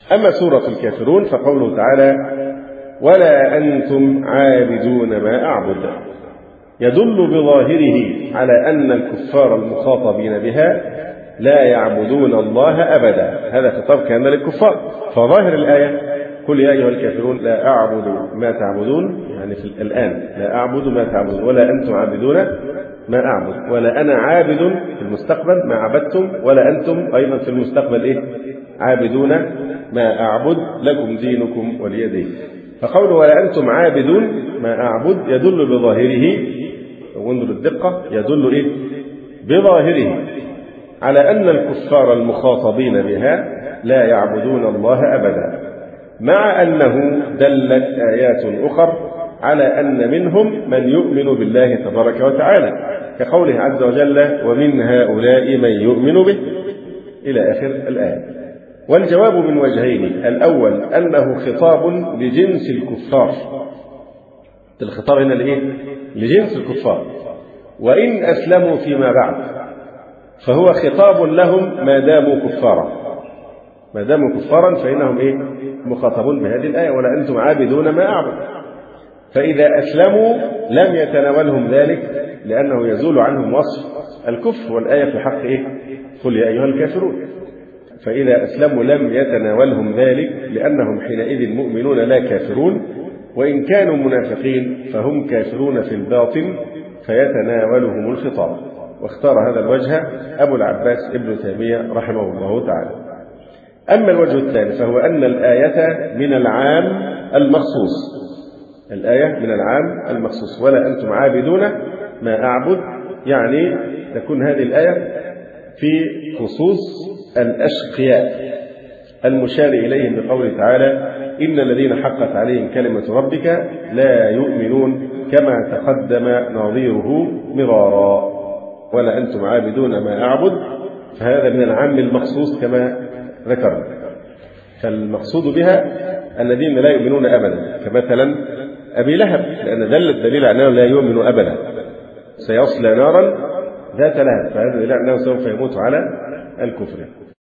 أما سورة الكافرون فقوله تعالى: ولا أنتم عابدون ما أعبد، يدل بظاهره على أن الكفار المخاطبين بها لا يعبدون الله أبدا. هذا خطاب كان للكفار، فظاهر الآية: قل يا أيها الكافرون لا أعبد ما تعبدون، يعني في الآن لا أعبد ما تعبدون، ولا أنتم عابدون ما أعبد، ولا أنا عابد في المستقبل ما عبدتم، ولا أنتم أيضا في المستقبل عابدون ما أعبد، لكم دينكم ولي دين. فقوله ولا أنتم عابدون ما أعبد يدل بظاهره، وانظر الدقة، يدل بظاهره على أن الكفار المخاطبين بها لا يعبدون الله أبدا، مع أنه دلت آيات أخرى على أن منهم من يؤمن بالله تبارك وتعالى، كقوله عز وجل: ومن هؤلاء من يؤمن به، إلى آخر الآية. والجواب من وجهين: الأول أنه خطاب لجنس الكفار، الخطاب هنا لجنس الكفار، وإن أسلموا فيما بعد فهو خطاب لهم ما داموا كفارا، ما داموا كفارا فإنهم مخاطبون بهذه الآية: ولا أنتم عابدون ما أعبد. فإذا أسلموا لم يتناولهم ذلك، لأنه يزول عنهم وصف الكفر، والآية في حق قل يا أيها الكافرون. فإذا أسلموا لم يتناولهم ذلك، لأنهم حينئذ مؤمنون لا كافرون، وإن كانوا منافقين فهم كافرون في الباطن فيتناولهم الخطاب. واختار هذا الوجه أبو العباس ابن تيمية رحمه الله تعالى. أما الوجه الثاني فهو أن الآية من العام المخصوص، الآية من العام المخصوص: ولا أنتم عابدون ما أعبد، يعني تكون هذه الآية في خصوص الأشقياء المشار إليهم بقوله تعالى: إن الذين حقت عليهم كلمة ربك لا يؤمنون، كما تقدم نظيره مرارا. ولا أنتم عابدون ما أعبد، فهذا من العام المخصوص كما ذكرنا. فالمقصود بها الذين لا يؤمنون أبدا، كمثلا أبي لهب، لأن دل الدليل على أنه لا يؤمن أبدا، سيصلى نارا ذات لهب، فهذا دليل على أنه سوف يموت على الكفر.